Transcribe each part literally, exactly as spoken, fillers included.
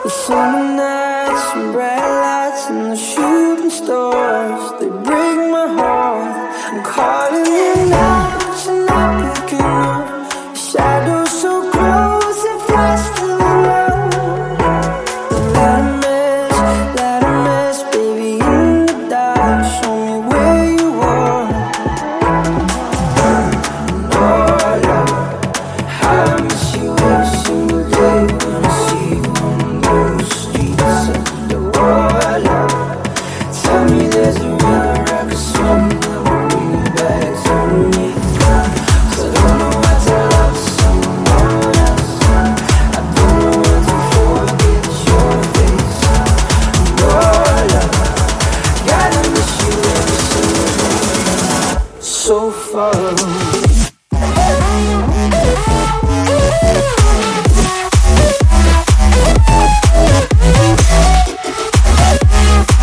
The summer nights and bright lights and the shooting stars, they break my heart. I'm calling you now, but you're not picking up. Shadows so close, it flies through the night. The light a mess, light a mess, baby, in the dark. Show me where you are. Oh, Lord, how I miss you every single day when I see you on those streets of the world. Tell me there's a river I could swim that will bring you back to me. 'Cause I don't know how to love someone else. I don't know how to forget your face. Oh, Lord, gotta miss you every single day. So far.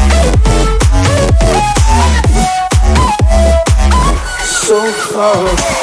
So far.